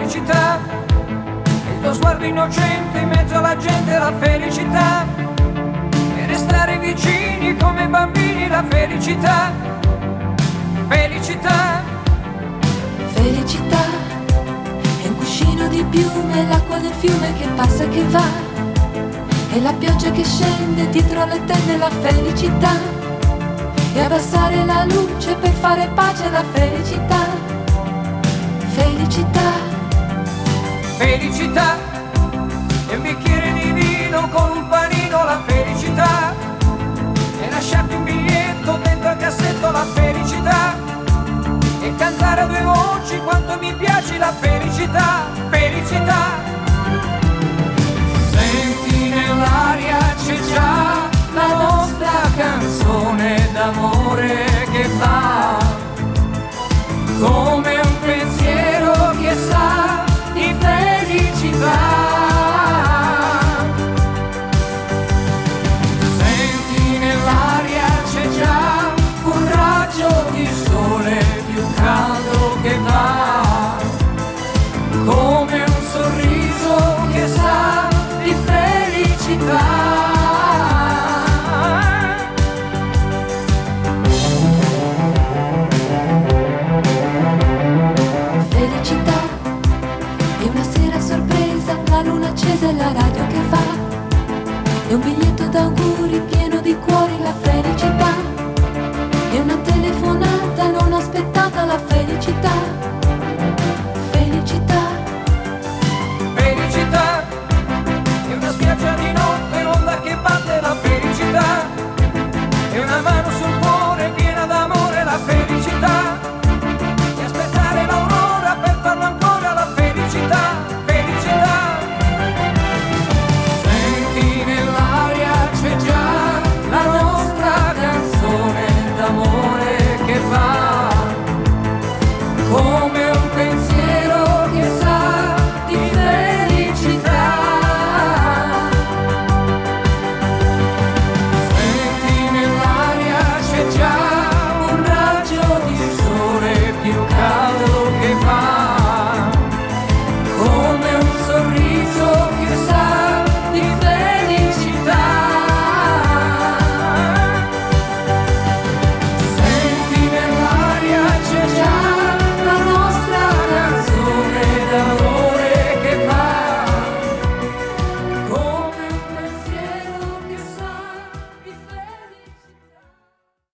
felicità, il tuo sguardo innocente in mezzo alla gente, la felicità, e restare vicini come bambini, la felicità, felicità. Felicità è un cuscino di piume, l'acqua del fiume che passa e che va, e la pioggia che scende dietro le tende, la felicità, e abbassare la luce per fare pace alla felicità, felicità. Felicità è un bicchiere di vino con un panino, la felicità, e lasciarti un biglietto dentro al cassetto, la felicità, e cantare a due voci quanto mi piace la felicità, felicità. Senti nell'aria c'è già la nostra canzone d'amore che va come un pensiero che sa di felicità. Senti nell'aria c'è già un raggio di sole più caldo che va come un sorriso che sa di felicità. Felicità è una sera sorpresa, la luna accesa e la radio che va, è un biglietto d'auguri pieno di cuori, la felicità, è una telefonata non aspettata, la felicità.